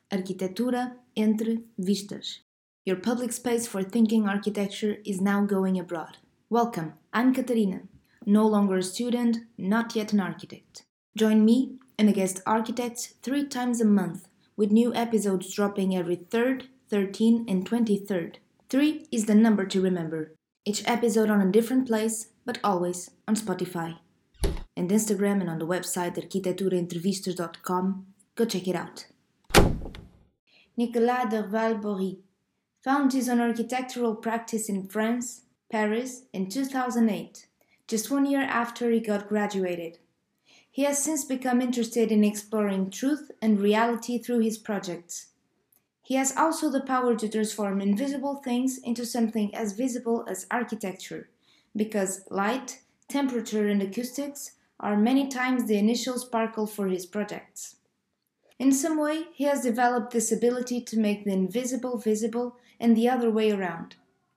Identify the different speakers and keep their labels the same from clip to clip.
Speaker 1: Arquitetura entre vistas. Your public space for thinking architecture is now going abroad. Welcome, I'm Catarina, no longer a student, not yet an architect. Join me and a guest architect 3 times a month, with new episodes dropping every 3rd, 13th, and 23rd. 3 is the number to remember. Each episode on a different place, but always on Spotify. And Instagram and on the website arquitetureentrevistas.com. Go check it out. Nicolas Derval-Bory found his own architectural practice in France, Paris, in 2008, just 1 year after he got graduated. He has since become interested in exploring truth and reality through his projects. He has also the power to transform invisible things into something as visible as architecture, because light, temperature, and acoustics are many times the initial sparkle for his projects. In some way, he has developed this ability to make the invisible visible and the other way around.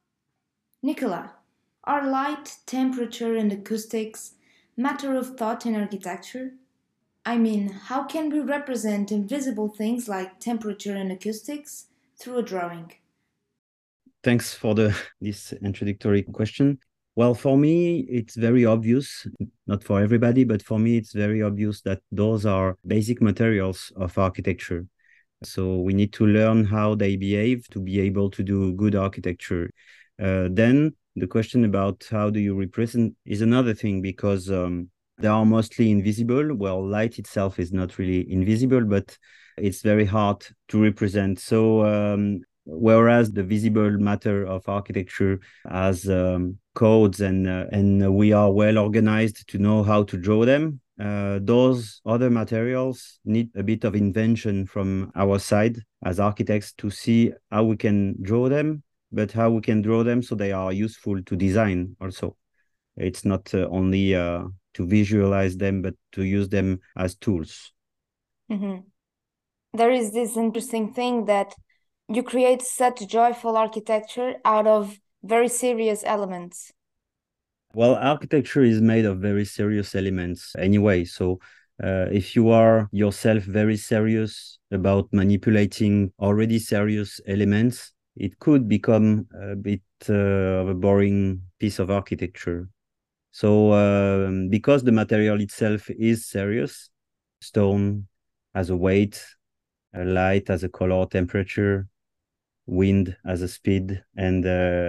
Speaker 1: Nicolas, are light, temperature, and acoustics matter of thought in architecture? I mean, how can we represent invisible things like temperature and acoustics through a drawing?
Speaker 2: Thanks for this introductory question. Well, for me, it's very obvious, not for everybody, but for me, it's very obvious that those are basic materials of architecture. So we need to learn how they behave to be able to do good architecture. Then the question about how do you represent is another thing, because they are mostly invisible. Well, light itself is not really invisible, but it's very hard to represent. So whereas the visible matter of architecture has codes and we are well organized to know how to draw them, those other materials need a bit of invention from our side as architects to see how we can draw them, but how we can draw them so they are useful to design also. It's not only to visualize them, but to use them as tools.
Speaker 1: Mm-hmm. There is this interesting thing that you create such joyful architecture out of very serious elements.
Speaker 2: Well, architecture is made of very serious elements anyway. So if you are yourself very serious about manipulating already serious elements, it could become a bit of a boring piece of architecture. So because the material itself is serious, stone has a weight, light has a color, temperature, wind has a speed, and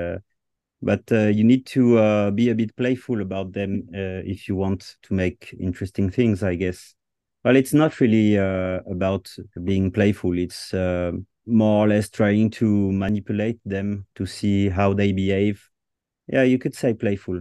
Speaker 2: but you need to be a bit playful about them if you want to make interesting things, I guess. Well, it's not really about being playful. It's more or less trying to manipulate them to see how they behave. Yeah, you could say playful.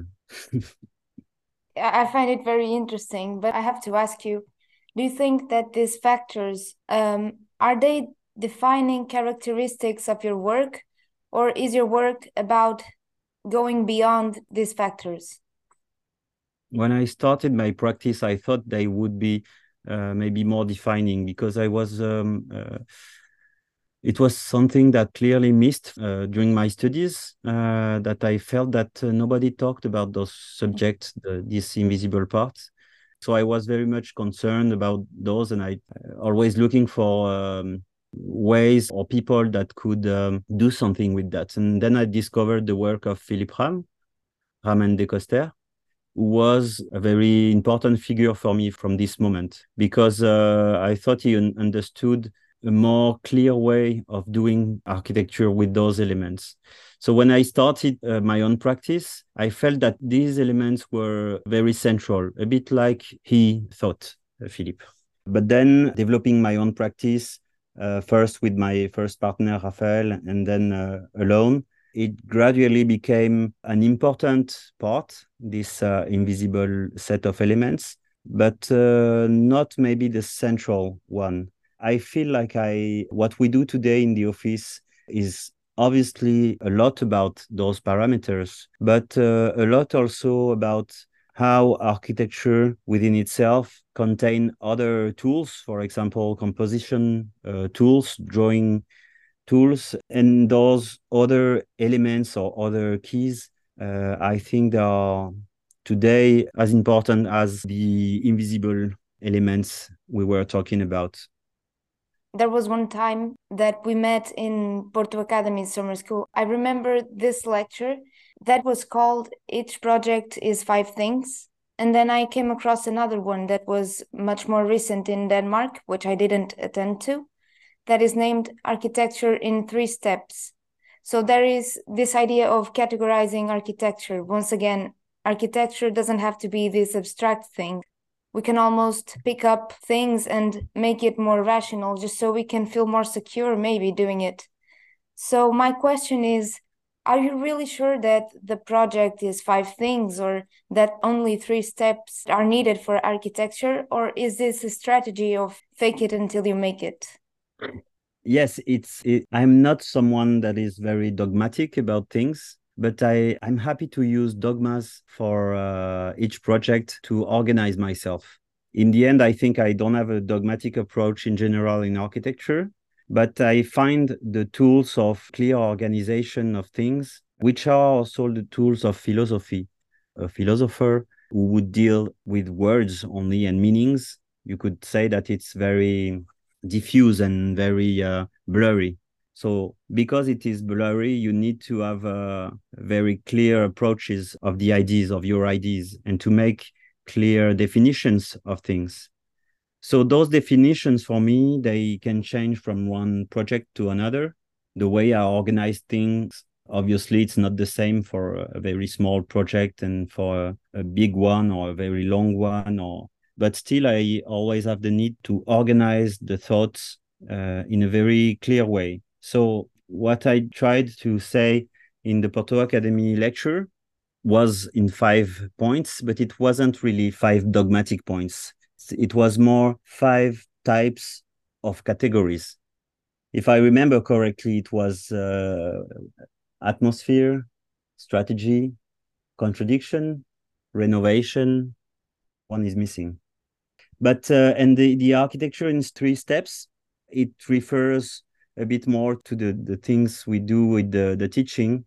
Speaker 1: I find it very interesting, but I have to ask you, do you think that these factors are they defining characteristics of your work, or is your work about going beyond these factors?
Speaker 2: When I started my practice, I thought they would be maybe more defining, because it was something that clearly missed during my studies, that I felt that nobody talked about those subjects, these invisible parts. So I was very much concerned about those, and I always looking for ways or people that could do something with that. And then I discovered the work of Philippe Ram, Ramen de Coster, who was a very important figure for me from this moment, because I thought he understood a more clear way of doing architecture with those elements. So when I started my own practice, I felt that these elements were very central, a bit like he thought, Philippe. But then developing my own practice, first with my first partner, Raphael, and then alone, it gradually became an important part, this invisible set of elements, but not maybe the central one. I feel like what we do today in the office is obviously a lot about those parameters, but a lot also about how architecture within itself contain other tools, for example, composition tools, drawing tools, and those other elements or other keys, I think they are today as important as the invisible elements we were talking about.
Speaker 1: There was one time that we met in Porto Academy Summer School. I remember this lecture that was called Each Project is Five Things. And then I came across another one that was much more recent in Denmark, which I didn't attend to, that is named Architecture in Three Steps. So there is this idea of categorizing architecture. Once again, architecture doesn't have to be this abstract thing. We can almost pick up things and make it more rational just so we can feel more secure maybe doing it. So my question is, are you really sure that the project is five things or that only three steps are needed for architecture? Or is this a strategy of fake it until you make it?
Speaker 2: Yes, I'm not someone that is very dogmatic about things, but I'm happy to use dogmas for each project to organize myself. In the end, I think I don't have a dogmatic approach in general in architecture, but I find the tools of clear organization of things, which are also the tools of philosophy. A philosopher who would deal with words only and meanings, you could say that it's very diffuse and very blurry. So because it is blurry, you need to have very clear approaches of the ideas of your ideas and to make clear definitions of things. So those definitions for me, they can change from one project to another. The way I organize things, obviously, it's not the same for a very small project and for a big one or a very long one, but still I always have the need to organize the thoughts in a very clear way. So what I tried to say in the Porto Academy lecture was in 5 points, but it wasn't really 5 dogmatic points. It was more 5 types of categories. If I remember correctly, it was atmosphere, strategy, contradiction, renovation. One is missing. But and the architecture in 3 steps, it refers a bit more to the things we do with the teaching,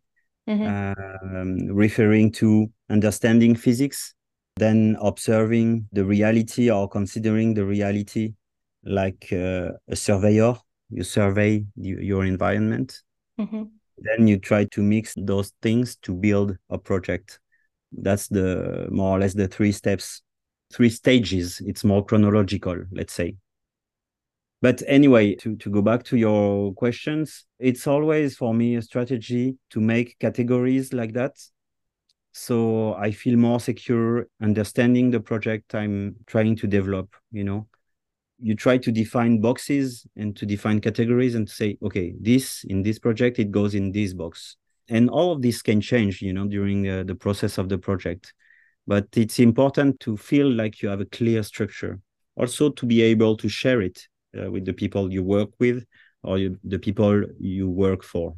Speaker 2: referring to understanding physics, then observing the reality or considering the reality like a surveyor. You survey your environment. Then you try to mix those things to build a project. That's the more or less the 3 steps, 3 stages. It's more chronological, let's say. But anyway, to go back to your questions, it's always for me a strategy to make categories like that. So I feel more secure understanding the project I'm trying to develop, you know. You try to define boxes and to define categories and to say, okay, this in this project, it goes in this box. And all of this can change, you know, during the process of the project. But it's important to feel like you have a clear structure. Also to be able to share it with the people you work with or the people you work for.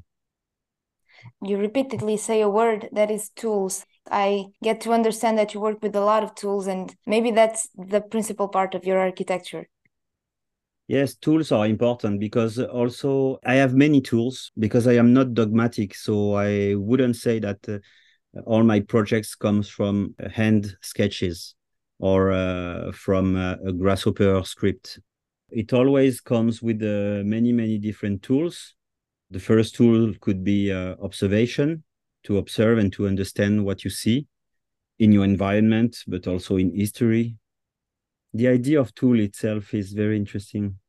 Speaker 1: You repeatedly say a word that is tools. I get to understand that you work with a lot of tools, and maybe that's the principal part of your architecture.
Speaker 2: Yes, tools are important because also I have many tools because I am not dogmatic. So I wouldn't say that all my projects comes from hand sketches or from a Grasshopper script. It always comes with many different tools. The first tool could be observation, to observe and to understand what you see in your environment, but also in history. The idea of tool itself is very interesting.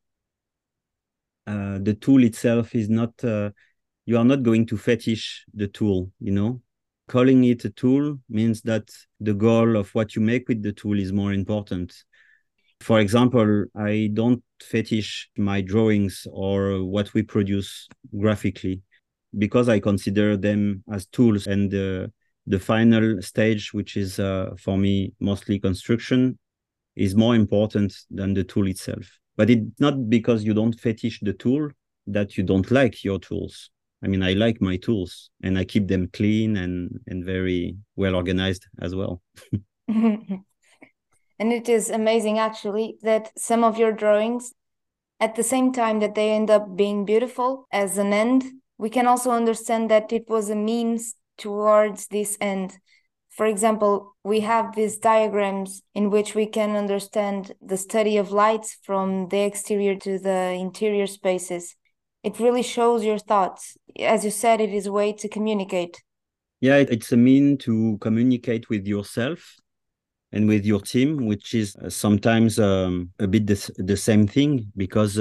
Speaker 2: The tool itself is not, you are not going to fetish the tool, you know? Calling it a tool means that the goal of what you make with the tool is more important. For example, I don't fetish my drawings or what we produce graphically because I consider them as tools. And the final stage, which is for me mostly construction, is more important than the tool itself. But it's not because you don't fetish the tool that you don't like your tools. I mean, I like my tools and I keep them clean and very well organized as well.
Speaker 1: And it is amazing, actually, that some of your drawings, at the same time that they end up being beautiful as an end, we can also understand that it was a means towards this end. For example, we have these diagrams in which we can understand the study of lights from the exterior to the interior spaces. It really shows your thoughts. As you said, it is a way to communicate.
Speaker 2: Yeah, it's a mean to communicate with yourself and with your team, which is sometimes a bit the same thing, because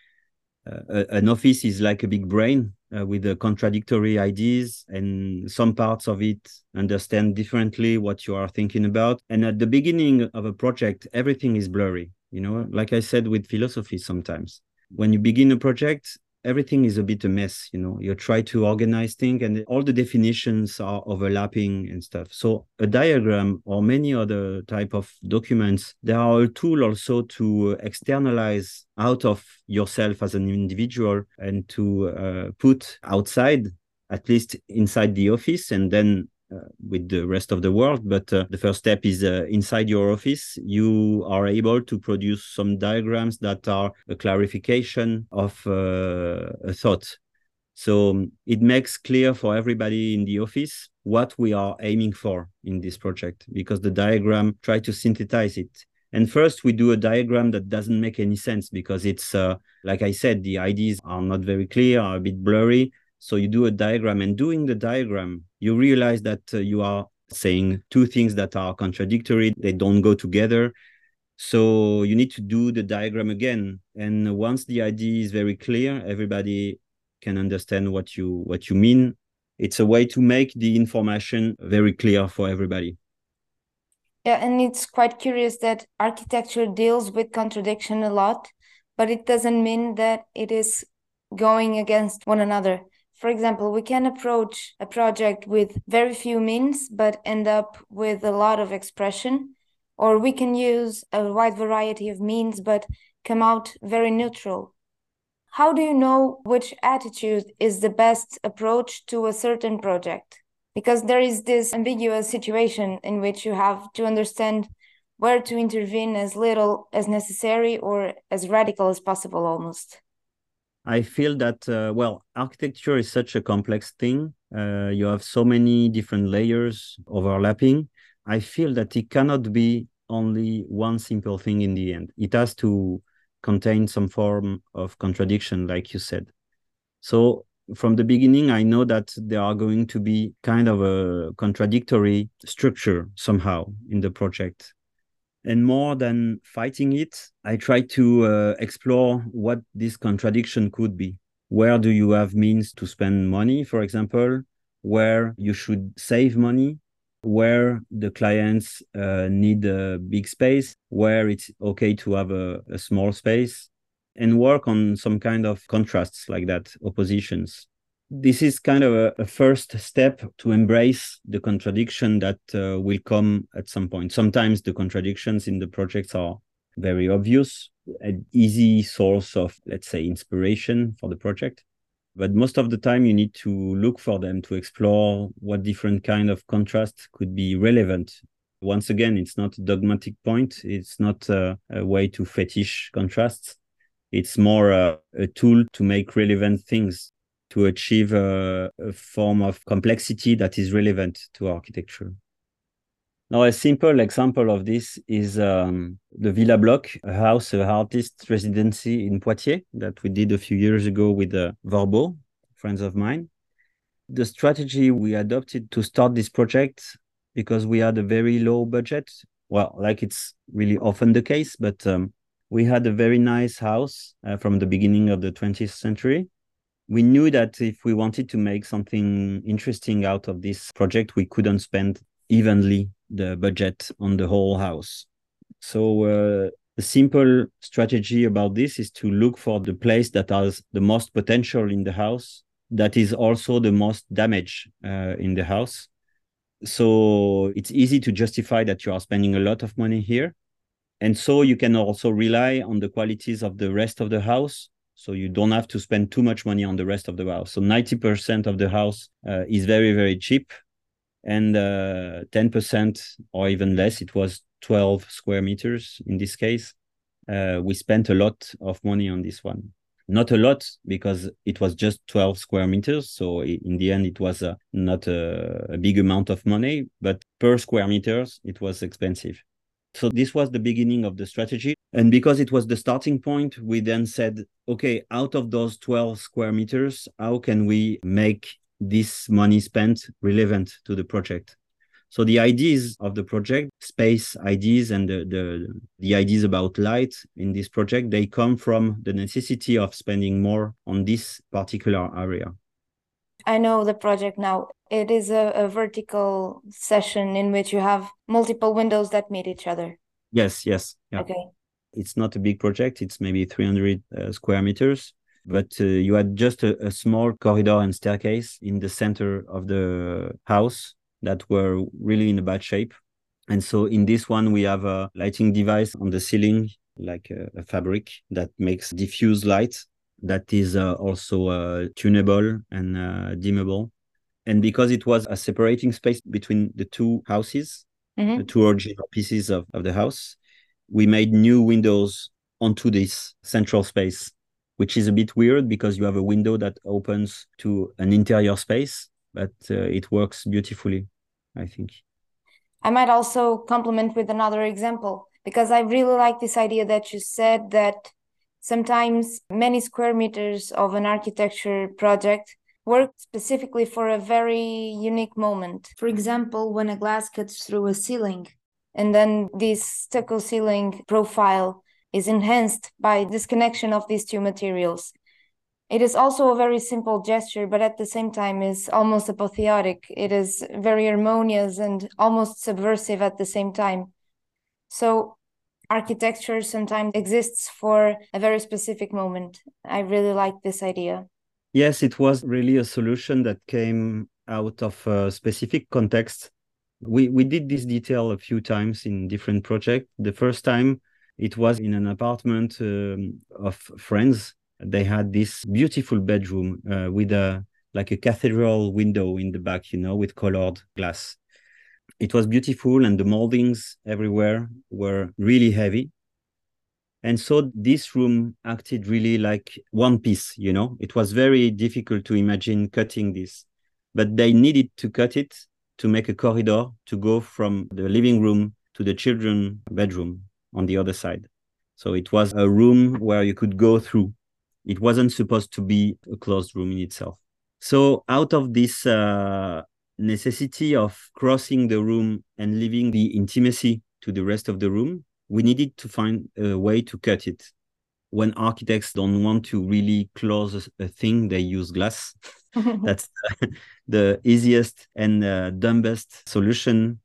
Speaker 2: an office is like a big brain with contradictory ideas, and some parts of it understand differently what you are thinking about. And at the beginning of a project, everything is blurry. You know, like I said with philosophy, sometimes when you begin a project, everything is a bit a mess. You know, you try to organize things and all the definitions are overlapping and stuff. So a diagram or many other type of documents, they are a tool also to externalize out of yourself as an individual and to put outside, at least inside the office, and then with the rest of the world. But the first step is inside your office, you are able to produce some diagrams that are a clarification of a thought. So it makes clear for everybody in the office what we are aiming for in this project, because the diagram try to synthesize it. And first we do a diagram that doesn't make any sense, because it's, like I said, the ideas are not very clear, are a bit blurry. So you do a diagram, and doing the diagram, you realize that you are saying two things that are contradictory. They don't go together. So you need to do the diagram again. And once the idea is very clear, everybody can understand what you mean. It's a way to make the information very clear for everybody.
Speaker 1: Yeah, and it's quite curious that architecture deals with contradiction a lot, but it doesn't mean that it is going against one another. For example, we can approach a project with very few means, but end up with a lot of expression, or we can use a wide variety of means, but come out very neutral. How do you know which attitude is the best approach to a certain project? Because there is this ambiguous situation in which you have to understand where to intervene as little as necessary or as radical as possible almost.
Speaker 2: I feel that, well, architecture is such a complex thing. You have so many different layers overlapping. I feel that it cannot be only one simple thing in the end. It has to contain some form of contradiction, like you said. So from the beginning, I know that there are going to be kind of a contradictory structure somehow in the project. And more than fighting it, I try to explore what this contradiction could be. Where do you have means to spend money, for example? Where you should save money? Where the clients need a big space? Where it's okay to have a small space? And work on some kind of contrasts like that, oppositions. This is kind of a first step to embrace the contradiction that will come at some point. Sometimes the contradictions in the projects are very obvious, an easy source of, let's say, inspiration for the project. But most of the time, you need to look for them to explore what different kind of contrast could be relevant. Once again, it's not a dogmatic point. It's not a way to fetish contrasts. It's more a tool to make relevant things, to achieve a form of complexity that is relevant to architecture. Now, a simple example of this is the Villa Bloc, a house, an artist residency in Poitiers that we did a few years ago with Vorbo, friends of mine. The strategy we adopted to start this project, because we had a very low budget, well, like it's really often the case, but we had a very nice house from the beginning of the 20th century. We knew that if we wanted to make something interesting out of this project, we couldn't spend evenly the budget on the whole house. So the simple strategy about this is to look for the place that has the most potential in the house, that is also the most damage in the house. So it's easy to justify that you are spending a lot of money here. And so you can also rely on the qualities of the rest of the house. So you don't have to spend too much money on the rest of the house. So 90% of the house is very, very cheap. And 10% or even less, it was 12 square meters in this case. We spent a lot of money on this one. Not a lot because it was just 12 square meters. So in the end, it was not a big amount of money, but per square meters, it was expensive. So this was the beginning of the strategy. And because it was the starting point, we then said, okay, out of those 12 square meters, how can we make this money spent relevant to the project? So the ideas of the project, space ideas and the ideas about light in this project, they come from the necessity of spending more on this particular area.
Speaker 1: I know the project now. It is a vertical session in which you have multiple windows that meet each other.
Speaker 2: Yes. Yeah.
Speaker 1: Okay.
Speaker 2: It's not a big project. It's maybe 300 square meters, but you had just a small corridor and staircase in the center of the house that were really in a bad shape. And so in this one, we have a lighting device on the ceiling, like a fabric that makes diffuse light that is also tunable and dimmable. And because it was a separating space between the two houses, the two original pieces of the house, we made new windows onto this central space, which is a bit weird because you have a window that opens to an interior space, but it works beautifully, I think.
Speaker 1: I might also complement with another example because I really like this idea that you said that sometimes many square meters of an architecture project work specifically for a very unique moment. For example, when a glass cuts through a ceiling, and then this stucco ceiling profile is enhanced by this connection of these two materials. It is also a very simple gesture, but at the same time is almost apotheotic. It is very harmonious and almost subversive at the same time. So architecture sometimes exists for a very specific moment. I really like this idea.
Speaker 2: Yes, it was really a solution that came out of a specific context. We did this detail a few times in different projects. The first time it was in an apartment of friends. They had this beautiful bedroom with like a cathedral window in the back, with colored glass. It was beautiful and the moldings everywhere were really heavy. And so this room acted really like one piece, It was very difficult to imagine cutting this, but they needed to cut it to make a corridor to go from the living room to the children's bedroom on the other side. So it was a room where you could go through. It wasn't supposed to be a closed room in itself. So out of this necessity of crossing the room and leaving the intimacy to the rest of the room, we needed to find a way to cut it. When architects don't want to really close a thing, they use glass. That's the easiest and dumbest solution.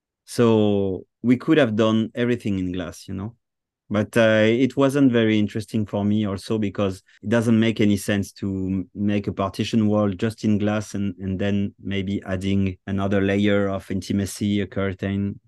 Speaker 2: So we could have done everything in glass, but it wasn't very interesting for me also because it doesn't make any sense to make a partition wall just in glass and then maybe adding another layer of intimacy, a curtain.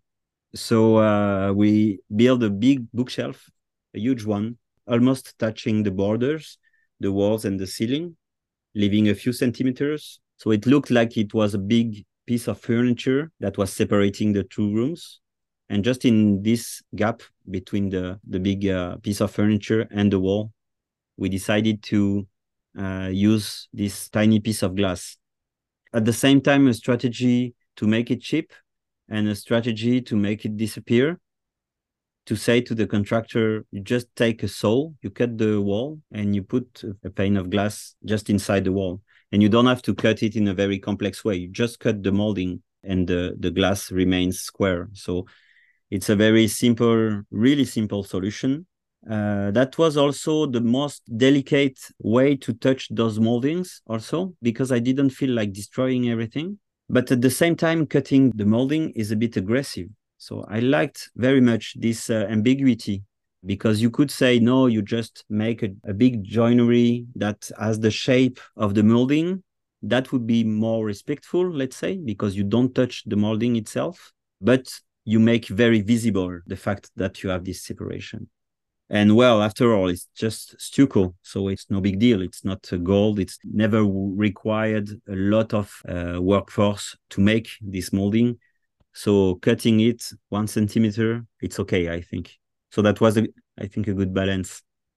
Speaker 2: So we built a big bookshelf, a huge one, almost touching the borders, the walls and the ceiling, leaving a few centimeters. So it looked like it was a big piece of furniture that was separating the two rooms. And just in this gap between the big piece of furniture and the wall, we decided to use this tiny piece of glass. At the same time, a strategy to make it cheap and a strategy to make it disappear, to say to the contractor, you just take a saw, you cut the wall, and you put a pane of glass just inside the wall. And you don't have to cut it in a very complex way. You just cut the molding and the glass remains square. So it's a very simple, really simple solution. That was also the most delicate way to touch those moldings also, because I didn't feel like destroying everything. But at the same time, cutting the molding is a bit aggressive. So I liked very much this ambiguity, because you could say, no, you just make a big joinery that has the shape of the molding. That would be more respectful, let's say, because you don't touch the molding itself, but you make very visible the fact that you have this separation. And well, after all, it's just stucco, so it's no big deal. It's not gold. It's never required a lot of workforce to make this molding. So cutting it 1 centimeter, it's okay, I think. So that was, I think, a good balance.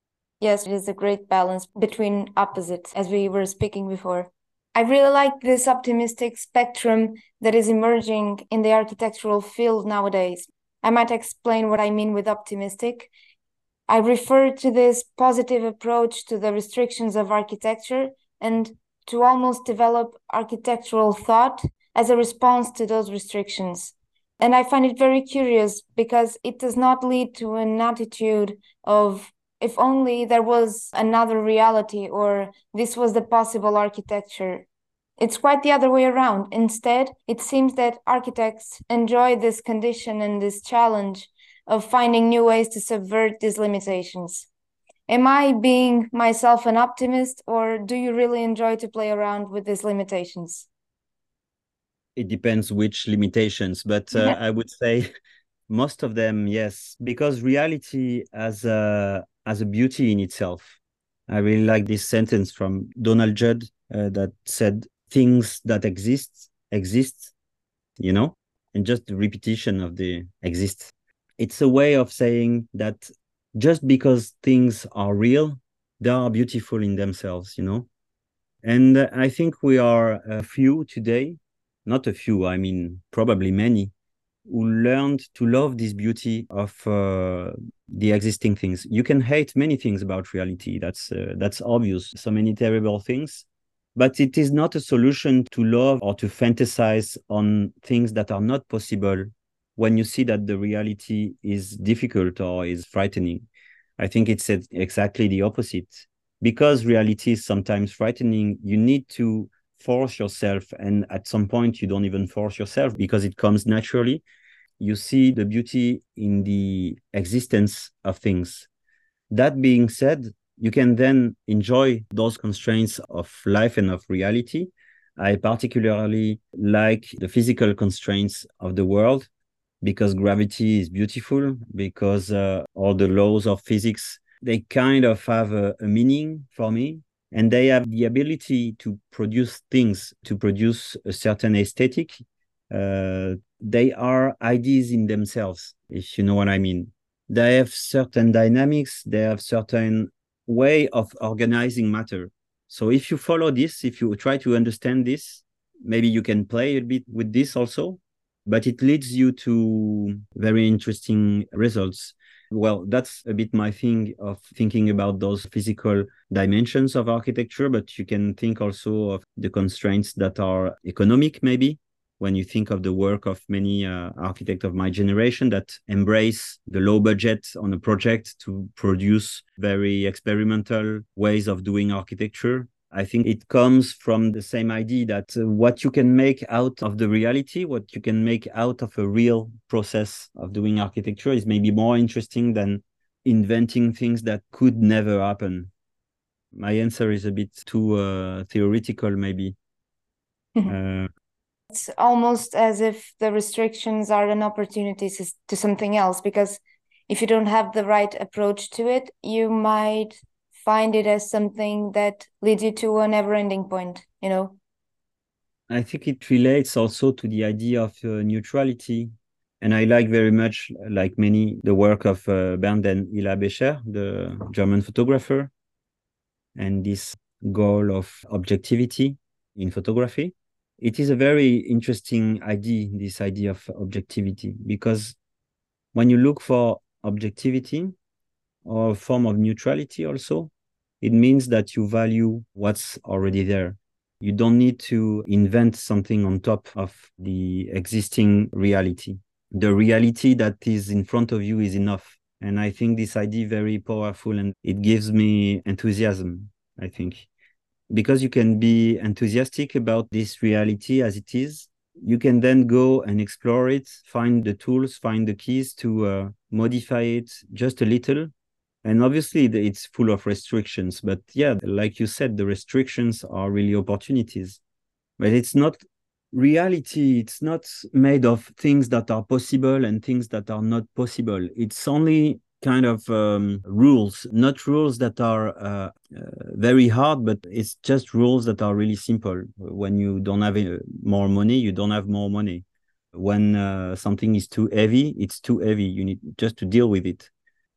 Speaker 1: Yes, it is a great balance between opposites, as we were speaking before. I really like this optimistic spectrum that is emerging in the architectural field nowadays. I might explain what I mean with optimistic. I refer to this positive approach to the restrictions of architecture and to almost develop architectural thought as a response to those restrictions. And I find it very curious because it does not lead to an attitude of if only there was another reality or this was the possible architecture. It's quite the other way around. Instead, it seems that architects enjoy this condition and this challenge of finding new ways to subvert these limitations. Am I being myself an optimist, or do you really enjoy to play around with these limitations?
Speaker 2: It depends which limitations, but I would say most of them, yes, because reality has a beauty in itself. I really like this sentence from Donald Judd that said, "Things that exist, you know," and just the repetition of the exist. It's a way of saying that just because things are real, they are beautiful in themselves, you know. And I think we are a few today, not a few, I mean, probably many, who learned to love this beauty of the existing things. You can hate many things about reality. That's obvious. So many terrible things, but it is not a solution to love or to fantasize on things that are not possible when you see that the reality is difficult or is frightening. I think it's exactly the opposite. Because reality is sometimes frightening, you need to force yourself. And at some point, you don't even force yourself because it comes naturally. You see the beauty in the existence of things. That being said, you can then enjoy those constraints of life and of reality. I particularly like the physical constraints of the world because gravity is beautiful, because all the laws of physics, they kind of have a meaning for me. And they have the ability to produce things, to produce a certain aesthetic. They are ideas in themselves, if you know what I mean. They have certain dynamics, they have certain way of organizing matter. So if you follow this, if you try to understand this, maybe you can play a bit with this also, but it leads you to very interesting results. Well, that's a bit my thing of thinking about those physical dimensions of architecture, but you can think also of the constraints that are economic, maybe, when you think of the work of many architects of my generation that embrace the low budget on a project to produce very experimental ways of doing architecture. I think it comes from the same idea that what you can make out of the reality, what you can make out of a real process of doing architecture is maybe more interesting than inventing things that could never happen. My answer is a bit too theoretical, maybe.
Speaker 1: It's almost as if the restrictions are an opportunity to something else, because if you don't have the right approach to it, you might find it as something that leads you to a never-ending point, you know?
Speaker 2: I think it relates also to the idea of neutrality. And I like very much, like many, the work of Bernd and Hilla Becher, the German photographer, and this goal of objectivity in photography. It is a very interesting idea, this idea of objectivity, because when you look for objectivity or a form of neutrality also, it means that you value what's already there. You don't need to invent something on top of the existing reality. The reality that is in front of you is enough. And I think this idea very powerful and it gives me enthusiasm, I think. Because you can be enthusiastic about this reality as it is, you can then go and explore it, find the tools, find the keys to modify it just a little. And obviously, it's full of restrictions. But yeah, like you said, the restrictions are really opportunities. But it's not reality. It's not made of things that are possible and things that are not possible. It's only kind of rules, not rules that are very hard, but it's just rules that are really simple. When you don't have more money, you don't have more money. When something is too heavy, it's too heavy. You need just to deal with it.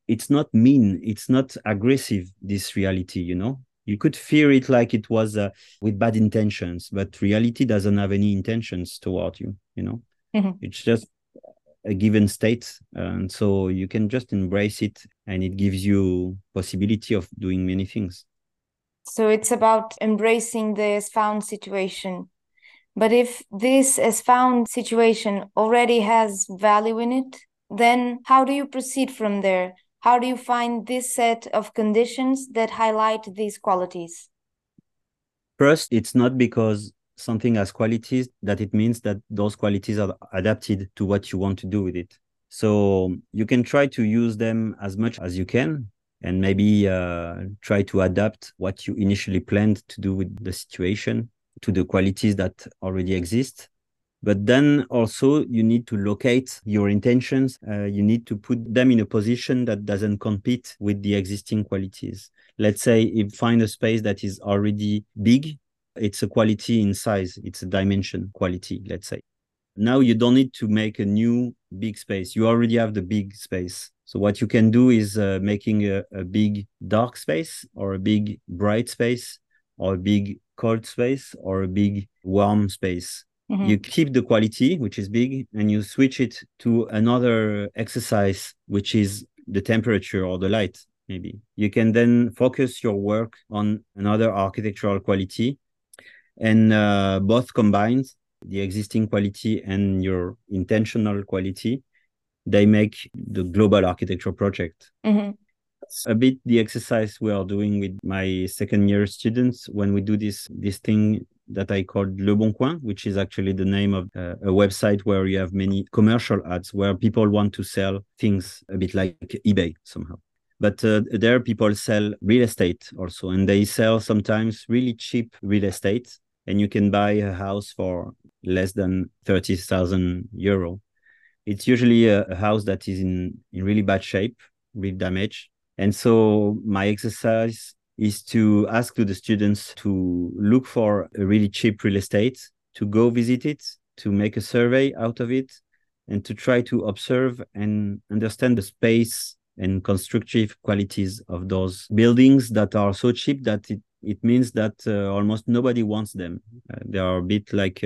Speaker 2: it's not mean, it's not aggressive, this reality, you know. You could fear it like it was with bad intentions, but reality doesn't have any intentions toward you, you know. It's just a given state, and so you can just embrace it, and it gives you possibility of doing many things.
Speaker 1: So it's about embracing the as found situation. But if this as found situation already has value in it, then how do you proceed from there? How do you find this set of conditions that highlight these qualities?
Speaker 2: First, it's not because something has qualities that it means that those qualities are adapted to what you want to do with it. So you can try to use them as much as you can, and maybe try to adapt what you initially planned to do with the situation to the qualities that already exist. But then also you need to locate your intentions. You need to put them in a position that doesn't compete with the existing qualities. Let's say if you find a space that is already big, it's a quality in size, it's a dimension quality, let's say. Now you don't need to make a new big space. You already have the big space. So what you can do is making a big dark space, or a big bright space, or a big cold space, or a big warm space. You keep the quality, which is big, and you switch it to another exercise, which is the temperature or the light, maybe. You can then focus your work on another architectural quality, and both combined, the existing quality and your intentional quality, they make the global architecture project. It's a bit the exercise we are doing with my second year students when we do this thing that I called Le Bon Coin, which is actually the name of a website where you have many commercial ads where people want to sell things, a bit like eBay somehow. But there people sell real estate also, and they sell sometimes really cheap real estate, and you can buy a house for less than 30,000 euro. It's usually a house that is in really bad shape, really damaged. And so my exercise is to ask to the students to look for a really cheap real estate, to go visit it, to make a survey out of it, and to try to observe and understand the space and constructive qualities of those buildings that are so cheap that it means that almost nobody wants them. They are a bit like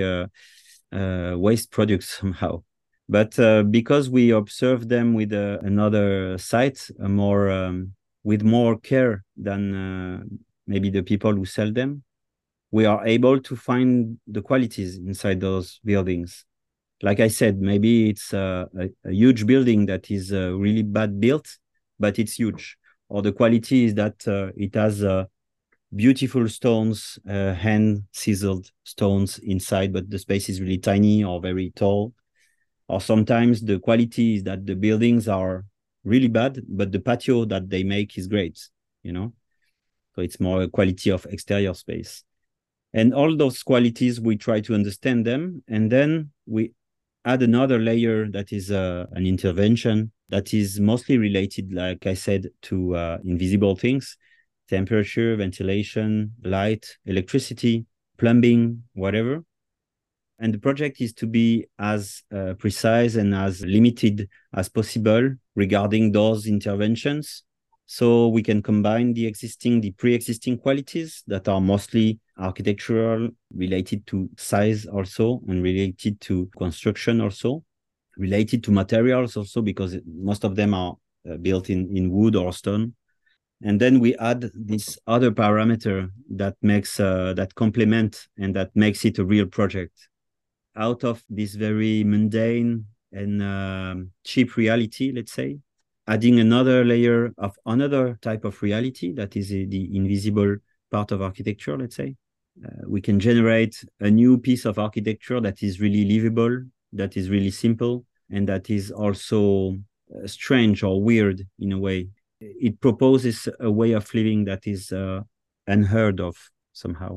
Speaker 2: waste products somehow. But because we observe them with another site, with more care than maybe the people who sell them, we are able to find the qualities inside those buildings. Like I said, maybe it's a huge building that is really bad built, but it's huge. Or the quality is that it has beautiful stones, hand chiseled stones inside, but the space is really tiny or very tall. Or sometimes the quality is that the buildings are really bad, but the patio that they make is great, you know? So it's more a quality of exterior space. And all those qualities, we try to understand them. And then we add another layer that is an intervention that is mostly related, like I said, to invisible things: temperature, ventilation, light, electricity, plumbing, whatever. And the project is to be as precise and as limited as possible regarding those interventions, so we can combine the pre-existing qualities that are mostly architectural, related to size also, and related to construction also, related to materials also, because most of them are built in wood or stone. And then we add this other parameter that makes that complement and that makes it a real project. Out of this very mundane and cheap reality, let's say, adding another layer of another type of reality that is the invisible part of architecture, let's say. We can generate a new piece of architecture that is really livable, that is really simple, and that is also strange or weird in a way. It proposes a way of living that is unheard of somehow.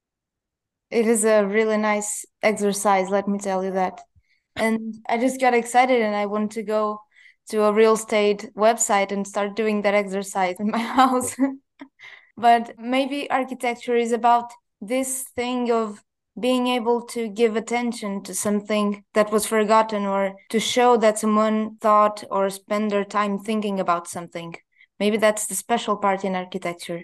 Speaker 1: It is a really nice exercise, let me tell you that. And I just got excited and I want to go to a real estate website and start doing that exercise in my house. But maybe architecture is about this thing of being able to give attention to something that was forgotten, or to show that someone thought or spent their time thinking about something. Maybe that's the special part in architecture.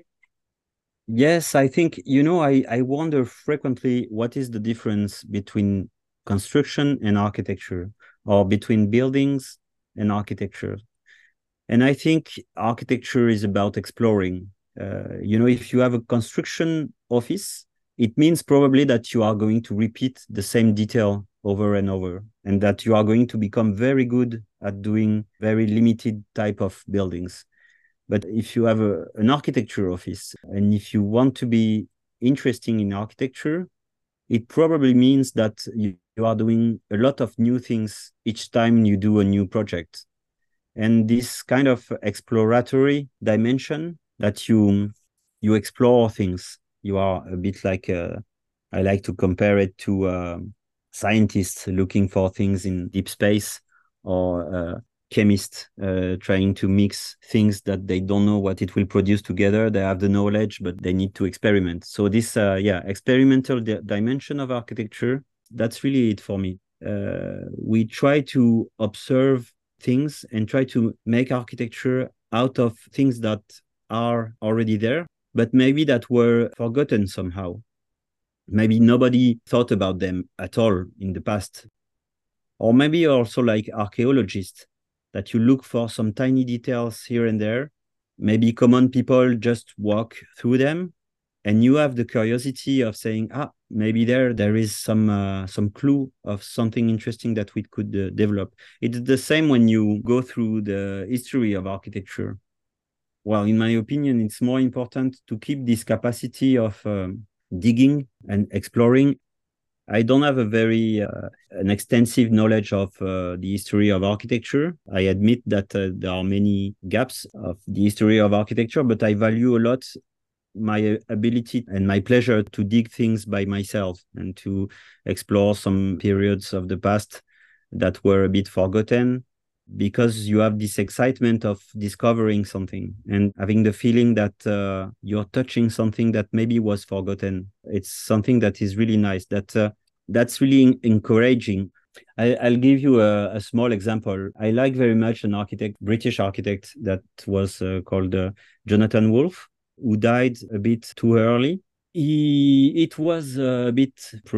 Speaker 2: Yes, I think, I wonder frequently what is the difference between construction and architecture, or between buildings and architecture. And I think architecture is about exploring. If you have a construction office, it means probably that you are going to repeat the same detail over and over, and that you are going to become very good at doing very limited type of buildings. But if you have an architecture office, and if you want to be interesting in architecture, it probably means that you are doing a lot of new things each time you do a new project. And this kind of exploratory dimension, that you explore things. You are a bit like I like to compare it to scientists looking for things in deep space, or chemists trying to mix things that they don't know what it will produce together. They have the knowledge, but they need to experiment. So this experimental dimension of architecture, that's really it for me. We try to observe things and try to make architecture out of things that are already there, but maybe that were forgotten somehow. Maybe nobody thought about them at all in the past. Or maybe also like archaeologists, that you look for some tiny details here and there. Maybe common people just walk through them, and you have the curiosity of saying, maybe there is some clue of something interesting that we could develop. It's the same when you go through the history of architecture. Well, in my opinion, it's more important to keep this capacity of digging and exploring. I don't have an extensive knowledge of the history of architecture. I admit that there are many gaps of the history of architecture, but I value a lot my ability and my pleasure to dig things by myself, and to explore some periods of the past that were a bit forgotten, because you have this excitement of discovering something and having the feeling that you're touching something that maybe was forgotten. It's something that is really nice, that's really encouraging. I'll give you a small example. I like very much an architect, British architect, that was called Jonathan Wolfe, who died a bit too early. It was a bit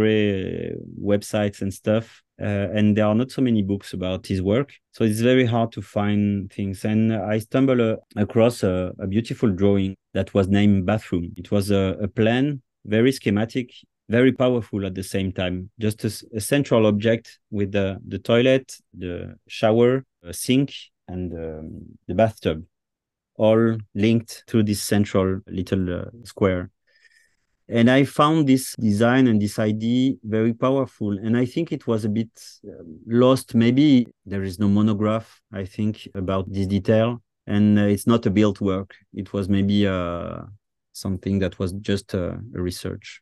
Speaker 2: pre-websites and stuff, and there are not so many books about his work, so it's very hard to find things. And I stumbled across a beautiful drawing that was named Bathroom. It was a plan, very schematic, very powerful at the same time. Just a central object with the toilet, the shower, a sink, and the bathtub, all linked through this central little square. And I found this design and this idea very powerful. And I think it was a bit lost. Maybe there is no monograph, I think, about this detail. And it's not a built work. It was maybe something that was just a research.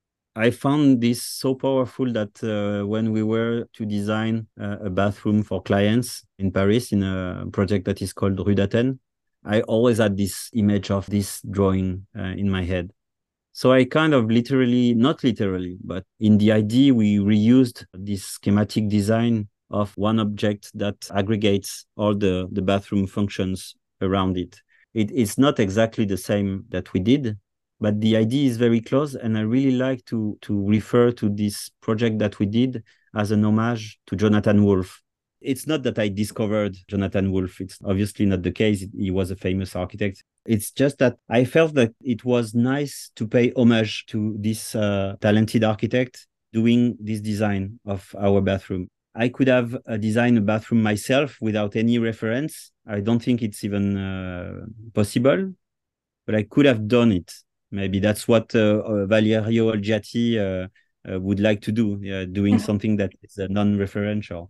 Speaker 2: I found this so powerful that when we were to design a bathroom for clients in Paris, in a project that is called Rue d'Athènes, I always had this image of this drawing in my head. So I kind of not literally, but in the idea, we reused this schematic design of one object that aggregates all the bathroom functions around it. It's not exactly the same that we did, but the idea is very close. And I really like to refer to this project that we did as an homage to Jonathan Wolfe. It's not that I discovered Jonathan Wolfe. It's obviously not the case. He was a famous architect. It's just that I felt that it was nice to pay homage to this talented architect doing this design of our bathroom. I could have designed a bathroom myself without any reference. I don't think it's even possible, but I could have done it. Maybe that's what Valerio Olgiati would like to do, doing something that is non-referential.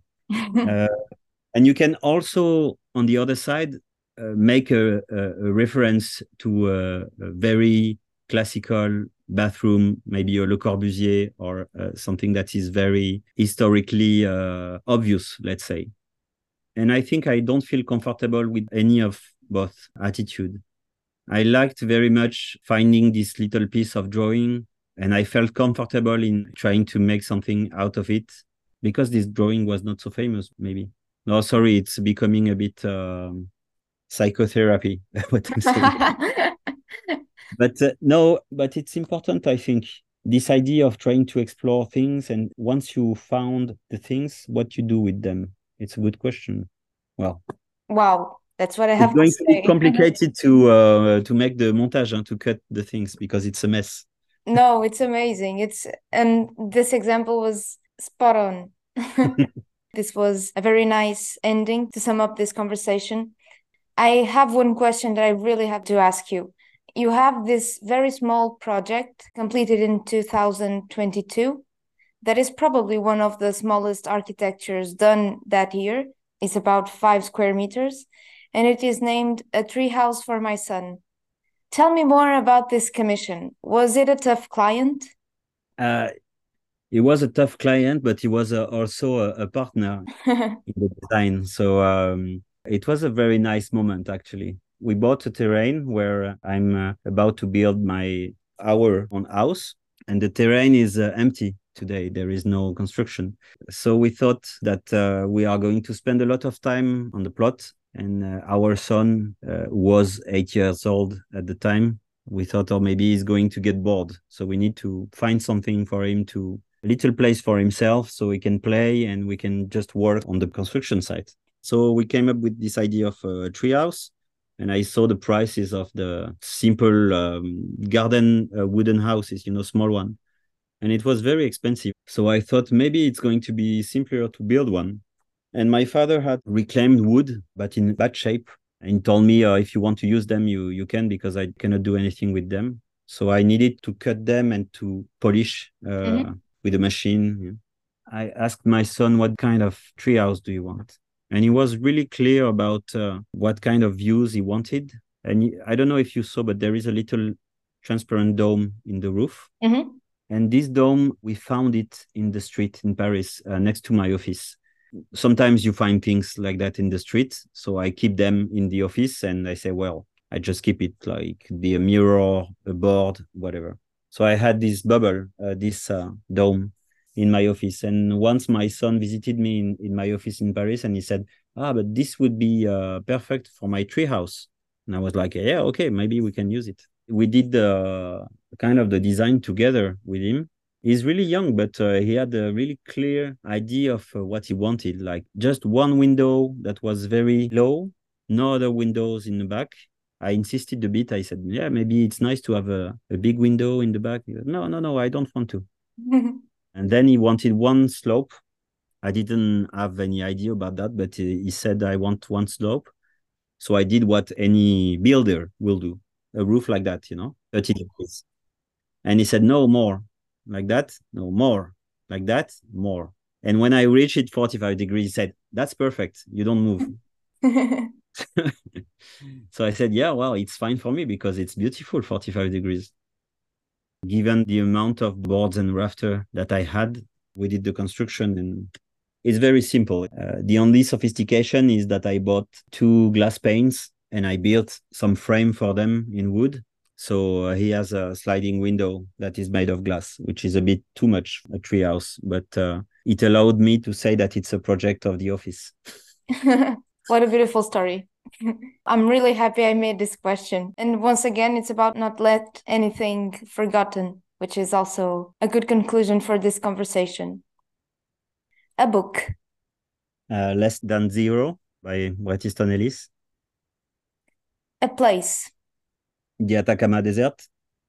Speaker 2: And you can also, on the other side, make a reference to a very classical bathroom, maybe a Le Corbusier, or something that is very historically obvious, let's say. And I think I don't feel comfortable with any of both attitude. I liked very much finding this little piece of drawing And I felt comfortable in trying to make something out of it because this drawing was not so famous, maybe. No, sorry, it's becoming a bit psychotherapy, what I'm saying. But no, but it's important, I think, this idea of trying to explore things. And once you found the things, what you do with them? It's a good question. Well,
Speaker 1: Wow, that's what I
Speaker 2: it's
Speaker 1: have to
Speaker 2: going to be
Speaker 1: say.
Speaker 2: complicated to make the montage and to cut the things because it's a mess.
Speaker 1: No, it's amazing. And this example was spot on. This was a very nice ending to sum up this conversation. I have one question that I really have to ask you. You have this very small project completed in 2022 that is probably one of the smallest architectures done that year. It's about 5 square meters, and it is named A Treehouse for My Son. Tell me more about this commission. Was it a tough client?
Speaker 2: Uh, he was a tough client, but he was also a partner in the design. So it was a very nice moment, actually. We bought a terrain where I'm about to build our own house, and the terrain is empty today. There is no construction. So we thought that we are going to spend a lot of time on the plot. And our son was 8 years old at the time. We thought, oh, maybe he's going to get bored. So we need to find something for him to little place for himself so he can play and we can just work on the construction site. So we came up with this idea of a treehouse, and I saw the prices of the simple garden wooden houses, small one, and it was very expensive. So I thought maybe it's going to be simpler to build one. And my father had reclaimed wood, but in bad shape, and told me if you want to use them, you can, because I cannot do anything with them. So I needed to cut them and to polish with a machine. I asked my son, what kind of treehouse do you want? And he was really clear about what kind of views he wanted. And I don't know if you saw, but there is a little transparent dome in the roof. And this dome, we found it in the street in Paris, next to my office. Sometimes you find things like that in the street. So I keep them in the office and I say, well, I just keep it, like it could be a mirror, a board, whatever. So I had this bubble, this dome in my office. And once my son visited me in my office in Paris, and he said, but this would be perfect for my treehouse. And I was like, yeah, okay, maybe we can use it. We did the kind of the design together with him. He's really young, but he had a really clear idea of what he wanted, like just one window that was very low, no other windows in the back. I insisted a bit. I said, yeah, maybe it's nice to have a big window in the back. He goes, no, I don't want to. And then he wanted one slope. I didn't have any idea about that, but he said, I want one slope. So I did what any builder will do, a roof like that, 30 degrees. And he said, no more like that, no more like that, more. And when I reached it 45 degrees, he said, that's perfect. You don't move. So I said, yeah, well, it's fine for me because it's beautiful, 45 degrees. Given the amount of boards and rafter that I had, we did the construction and it's very simple. The only sophistication is that I bought 2 glass panes and I built some frame for them in wood. So he has a sliding window that is made of glass, which is a bit too much, a treehouse, but it allowed me to say that it's a project of the office.
Speaker 1: What a beautiful story. I'm really happy I made this question. And once again, it's about not let anything forgotten, which is also a good conclusion for this conversation. A book.
Speaker 2: Less Than Zero by Bret Easton Ellis.
Speaker 1: A place.
Speaker 2: The Atacama Desert.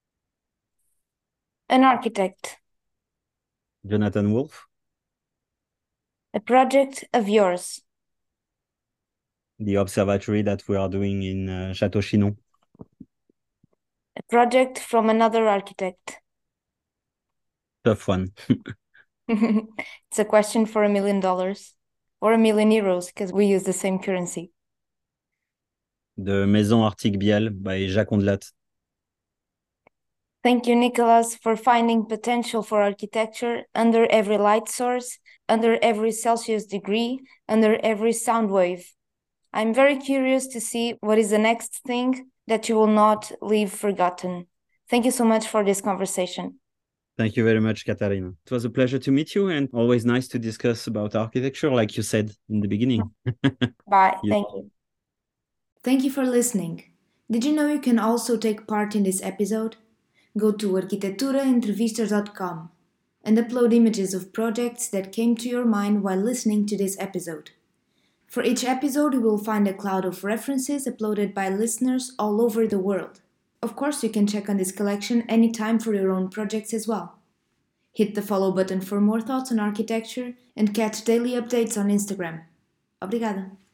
Speaker 1: An architect.
Speaker 2: Jonathan Wolfe.
Speaker 1: A project of yours.
Speaker 2: The observatory that we are doing in Château Chinon.
Speaker 1: A project from another architect.
Speaker 2: Tough one.
Speaker 1: It's a question for $1 million or €1,000,000 because we use the same currency.
Speaker 2: The Maison Arctic Biel by Jacques Ondelat.
Speaker 1: Thank you, Nicolas, for finding potential for architecture under every light source, under every Celsius degree, under every sound wave. I'm very curious to see what is the next thing that you will not leave forgotten. Thank you so much for this conversation.
Speaker 2: Thank you very much, Katarina. It was a pleasure to meet you and always nice to discuss about architecture, like you said in the beginning.
Speaker 3: Bye.
Speaker 2: You-
Speaker 3: Thank you.
Speaker 1: Thank you for listening. Did you know you can also take part in this episode? Go to arquitecturaentrevista.com and upload images of projects that came to your mind while listening to this episode. For each episode, you will find a cloud of references uploaded by listeners all over the world. Of course, you can check on this collection anytime for your own projects as well. Hit the follow button for more thoughts on architecture and catch daily updates on Instagram. Obrigada!